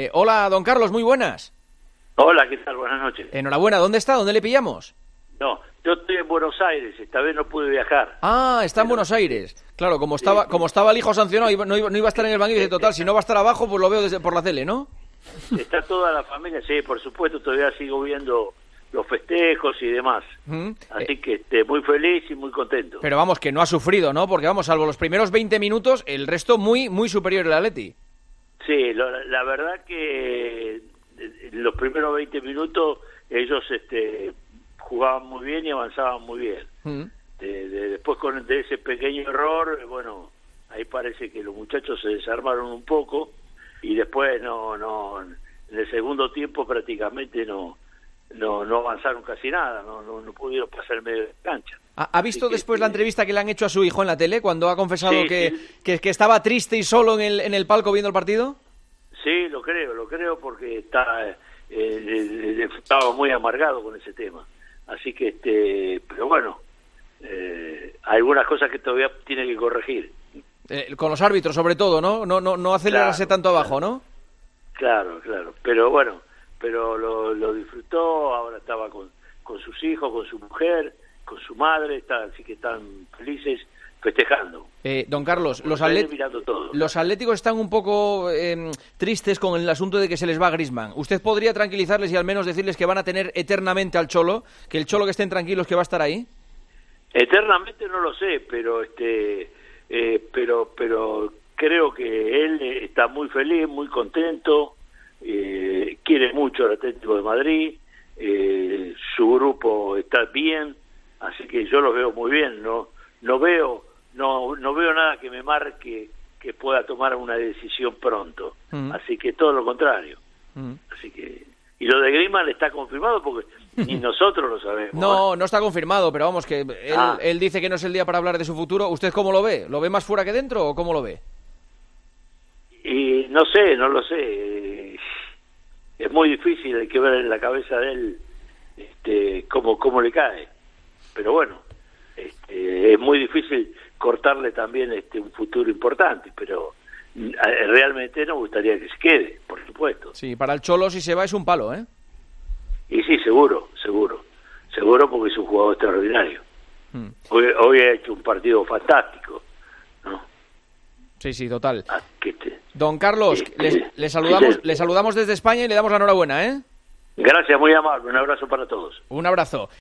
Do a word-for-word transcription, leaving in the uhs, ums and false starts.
Eh, hola, don Carlos, muy buenas. Hola, ¿qué tal? Buenas noches. Enhorabuena, ¿dónde está? ¿Dónde le pillamos? No, yo estoy en Buenos Aires, esta vez no pude viajar. Ah, está en Pero... Buenos Aires. Claro, como estaba, como estaba el hijo sancionado, iba- no, iba, no iba a estar en el banquillo, dice, total, si no va a estar abajo, pues lo veo desde por la tele, ¿no? Está toda la familia, sí, por supuesto, todavía sigo viendo los festejos y demás. Mm, Así eh, que este, muy feliz y muy contento. Pero vamos, que no ha sufrido, ¿no? Porque vamos, salvo los primeros veinte minutos, el resto muy, muy superior el Atleti. Sí, lo- la verdad que en los primeros veinte minutos ellos este, jugaban muy bien y avanzaban muy bien. Mm. De, de- después con de ese pequeño error, bueno, ahí parece que los muchachos se desarmaron un poco y después no, no, en el segundo tiempo prácticamente no, no, no avanzaron casi nada, no, no, no pudieron pasar el medio de cancha. ¿Ha, ha visto Así que, después la este, entrevista que le han hecho a su hijo en la tele cuando ha confesado Sí, que, sí. que, que estaba triste y solo en el, en el palco viendo el partido? Sí, lo creo, lo creo porque está eh, eh, estaba muy amargado con ese tema. Así que, este, pero bueno, eh, hay algunas cosas que todavía tiene que corregir. Eh, con los árbitros, sobre todo, ¿no? No, no, no acelerarse Claro, tanto abajo, claro. ¿no? Claro, claro. Pero bueno, pero lo, lo disfrutó, ahora estaba con, con sus hijos, con su mujer, con su madre, está, así que están felices festejando. Eh, don Carlos, los, Están atlet- mirando todo. los atléticos están un poco eh, tristes con el asunto de que se les va Griezmann. ¿Usted podría tranquilizarles y al menos decirles que van a tener eternamente al Cholo? ¿Que el Cholo, que estén tranquilos, que va a estar ahí? Eternamente no lo sé, pero este, eh, pero, pero creo que él está muy feliz, muy contento, eh, quiere mucho al Atlético de Madrid, eh, su grupo está bien, así que yo lo veo muy bien, no, no veo, no, no veo nada que me marque que pueda tomar una decisión pronto, Mm. así que todo lo contrario, Mm. así que y lo de Griezmann está confirmado porque ni nosotros lo sabemos. No, no está confirmado, pero vamos, que él, Ah. él dice que no es el día para hablar de su futuro. ¿Usted cómo lo ve? ¿Lo ve más fuera que dentro o cómo lo ve? Y no sé, no lo sé. Es muy difícil, hay que ver en la cabeza de él este, cómo, cómo le cae. Pero bueno, este, es muy difícil cortarle también este, un futuro importante, pero eh, realmente nos gustaría que se quede, por supuesto. Sí, para el Cholo si se va es un palo, ¿eh? Y sí, seguro, seguro. Seguro porque es un jugador extraordinario. Mm. Hoy, hoy ha hecho un partido fantástico, ¿no? Sí, sí, total. Ah, que te- Don Carlos, Sí, le, sí, le saludamos, sí, sí. le saludamos desde España y le damos la enhorabuena, ¿eh? Gracias, muy amable. Un abrazo para todos. Un abrazo.